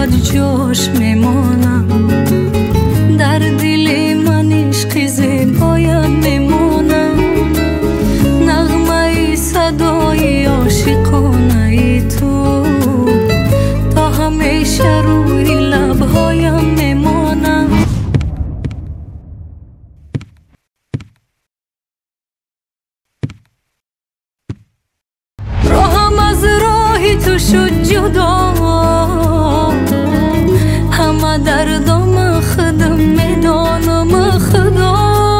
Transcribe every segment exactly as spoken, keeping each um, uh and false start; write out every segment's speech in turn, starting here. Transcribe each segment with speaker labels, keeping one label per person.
Speaker 1: فقط جاش میمانم، در دل من عشق زیبایم میمانم. نغمه صدای عاشقانه تو تا همیشه روی لبهایم میمانم. راهم از راه تو شد جدا، همه دردم خودم میدانم خدا.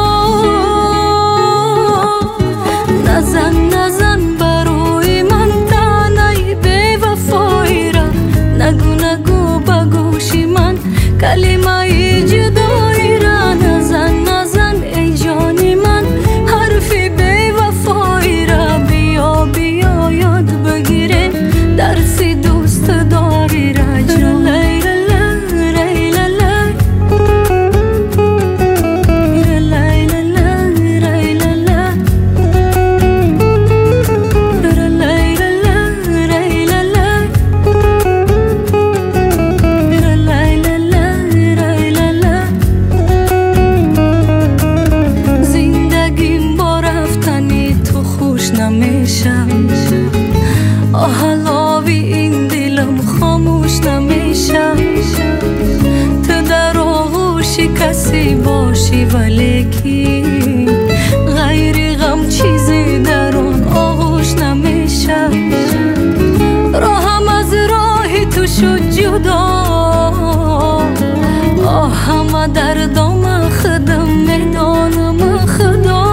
Speaker 1: نزن نزن برای من تنه بی وفایی را، نگو نگو به گوش من کلمه جدایی را. نزن نزن ای جان من حرف بی وفایی را، بیا بیا یاد بگیریم درس دوست داری را. حلاوی این دلم خاموش نمیشه، تو در آغوش کسی باشی ولیکی غیر غم چیزی در آن آغوش نمیشه. راهم از راه تو شد جدا، همه دردم خودم میدانم خدا.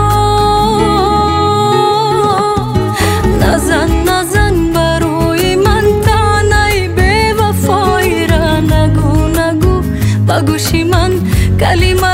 Speaker 1: نزن نزن برای من تنه بی وفایی را، نگو نگو به گوش من کلمه